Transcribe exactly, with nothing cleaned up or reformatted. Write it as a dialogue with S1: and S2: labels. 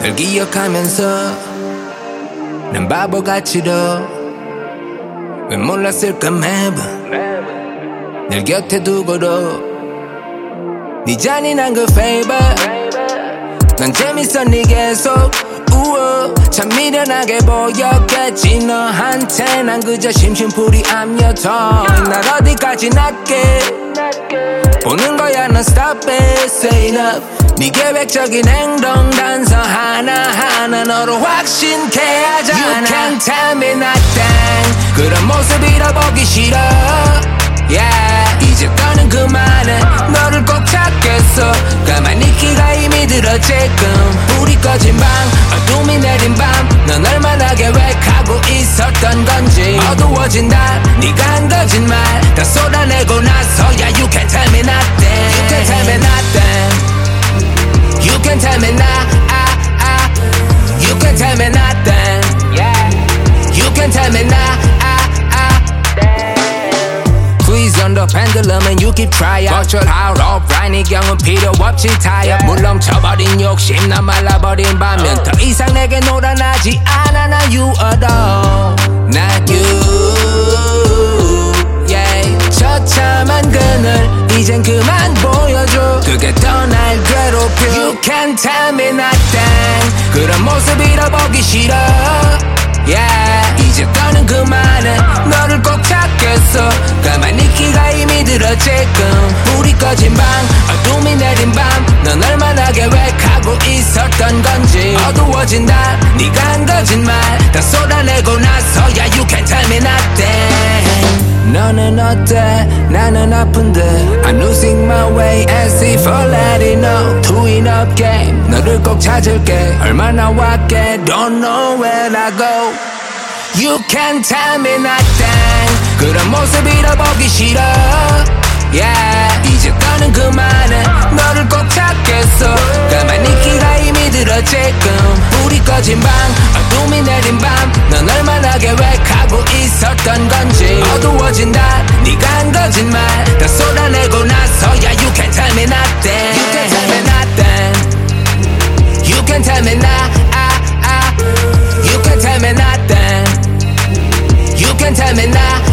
S1: 널 기억하면서 난 바보같이도 왜 몰랐을까 매번 널 곁에 두고도 네 잔인한 그 favor 난 재밌어 네 계속 우와 참 미련하게 보였겠지 너한테 난 그저 심심풀이 I'm your toy 날 어디까지 낮게 보는 거야 넌 stop it say enough 네 계획적인 행동 단서 하나하나 너로 확신케 하잖아 You can't tell me nothing 그런 모습 잃어보기 싫어 yeah. 이제 떠는 그만해 너를 꼭 찾겠어 가만히 있기가 힘이 들어 지금 불이 꺼진 방 어둠이 내린 밤 넌 얼마나 계획하고 있었던 건지 어두워진 날 네가 한 거짓말 다 쏟아내고 나서야 You can't tell me nothing You can't tell me nothing You can't tell me nothing You can't tell me nothing You can't tell me nothing Squeeze on the pendulum and you keep trying 버철하울 offline 이 경우 필요 없지 타협 yeah. 물렁쳐버린 욕심 난 말라버린 반면 uh. 더 이상 내게 놀아나지 않아 나 you alone Not you yeah. 처참한 그늘 이젠 그만 보여줘 그게 더 날 괴롭혀 You can't tell me nothing 그런 모습 잃어보기 싫어 yeah. 이제 떠는 그만해 너를 꼭 찾겠어 가만히 있기가 힘이 들어 지금 불이 꺼진 방 어둠이 내린 밤 넌 얼마나 계획하고 있었던 건지 어두워진 날 네가 한 거짓말 다 쏟아내고 나서야 You can't tell me nothing 너는 어때 나는 아픈데 I'm losing my way as if I let it know Doing up game 너를 꼭 찾을게 얼마나 왔게 Don't know where I go You can't tell me nothing 그런 모습 잃어보기 싫어 yeah. 이제 떠는 그만해 너를 꼭 찾겠어 가만히 있기가 힘이 들어 지금 불이 꺼진 방 어둠이 내린 밤 넌 얼마나 계획하고 있었던 건지 어두워진 날 네가 한 거짓말 다 쏟아내고 나서야 You can't tell me nothing You can't tell me nothing You can't tell me nothing You can't tell me nothing You can't tell me nothing